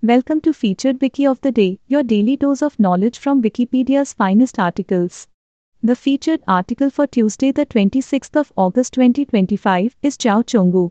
Welcome to Featured Wiki of the Day, your daily dose of knowledge from Wikipedia's finest articles. The featured article for Tuesday, the 26th of August 2025 is Zhao Chonggu.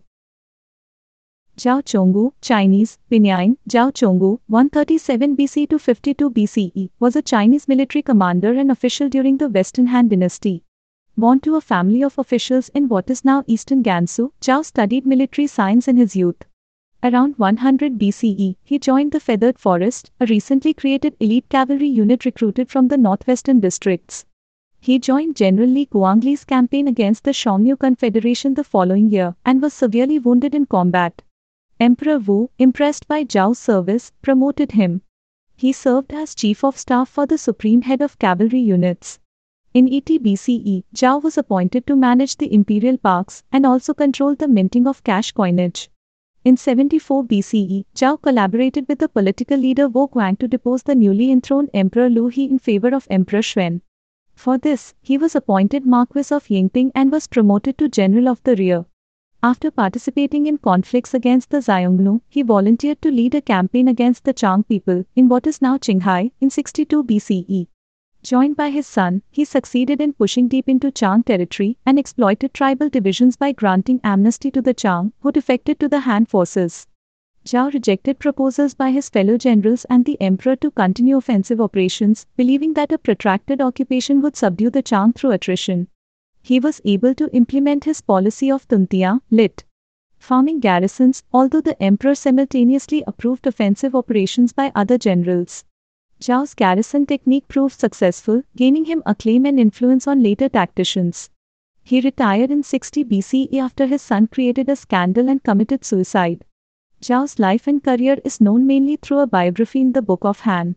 Zhao Chonggu, Chinese, Pinyin, Zhao Chonggu, 137 BC to 52 BCE, was a Chinese military commander and official during the Western Han Dynasty. Born to a family of officials in what is now eastern Gansu, Zhao studied military science in his youth. Around 100 BCE, he joined the Feathered Forest, a recently created elite cavalry unit recruited from the northwestern districts. He joined General Li Guangli's campaign against the Xiongnu Confederation the following year and was severely wounded in combat. Emperor Wu, impressed by Zhao's service, promoted him. He served as chief of staff for the supreme head of cavalry units. In 80 BCE, Zhao was appointed to manage the imperial parks and also controlled the minting of cash coinage. In 74 BCE, Zhao collaborated with the political leader Wu Guang to depose the newly enthroned Emperor Lu He in favor of Emperor Xuan. For this, he was appointed Marquis of Yingping and was promoted to General of the Rear. After participating in conflicts against the Xiongnu, he volunteered to lead a campaign against the Chang people in what is now Qinghai in 62 BCE. Joined by his son, he succeeded in pushing deep into Chang territory and exploited tribal divisions by granting amnesty to the Chang who defected to the Han forces. Zhao rejected proposals by his fellow generals and the emperor to continue offensive operations, believing that a protracted occupation would subdue the Chang through attrition. He was able to implement his policy of Tuntia, lit. Farming garrisons, although the emperor simultaneously approved offensive operations by other generals. Zhao's garrison technique proved successful, gaining him acclaim and influence on later tacticians. He retired in 60 BCE after his son created a scandal and committed suicide. Zhao's life and career is known mainly through a biography in the Book of Han.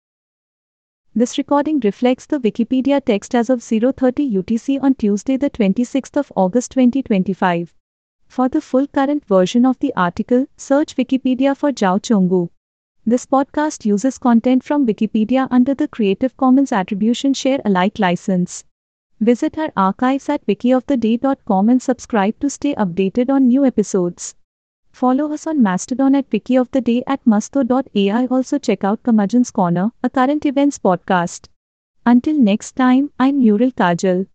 This recording reflects the Wikipedia text as of 0:30 UTC on Tuesday, the 26th of August 2025. For the full current version of the article, search Wikipedia for Zhao Chonggu. This podcast uses content from Wikipedia under the Creative Commons Attribution Share Alike license. Visit our archives at wikioftheday.com and subscribe to stay updated on new episodes. Follow us on Mastodon at wikioftheday at masto.ai. Also check out Curmudgeon's Corner, a current events podcast. Until next time, I'm Muriel Kajal.